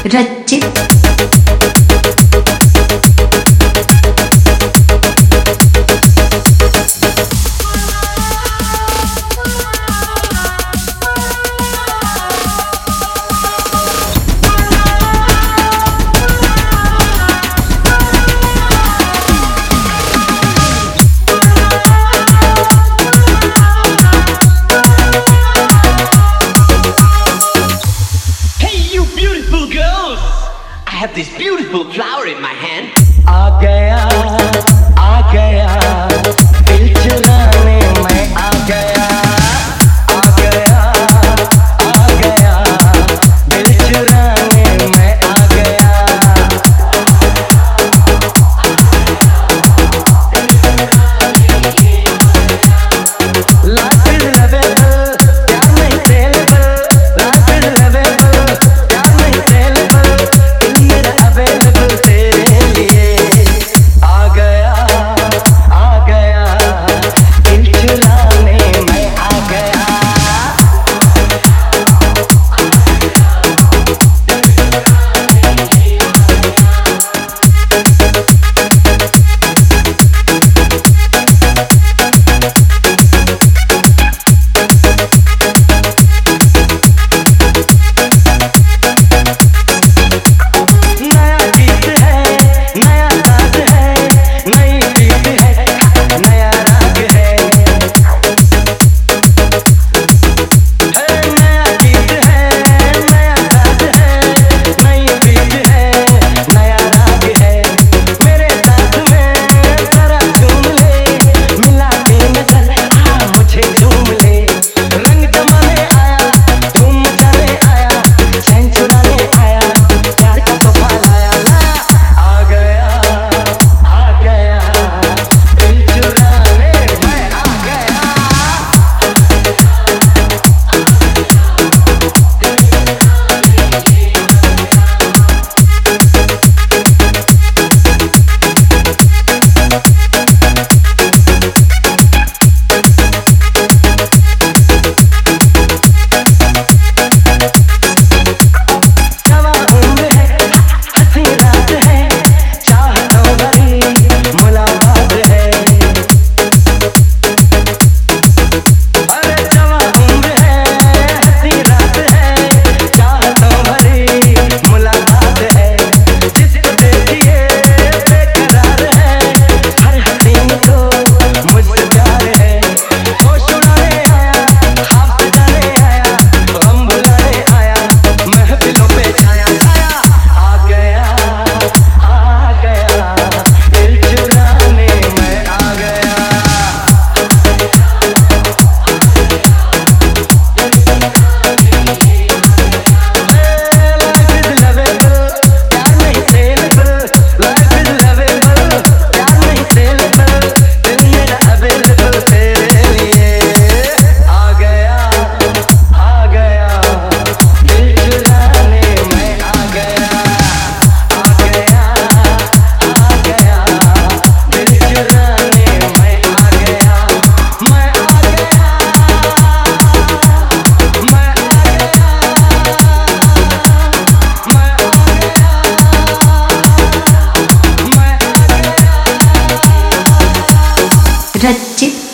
रचित I have this beautiful flower in my hand. आ गया दिल चुराने मैं आ गया दिल चुराने मैं आ गया लाइफ इज लवेबल प्यार नहीं सेलेबल लाइफ इज लवेबल प्यार नहीं सेलेबल अवेलेबल तेरे लिए आ गया दिल चुराने मैं आ गया रचित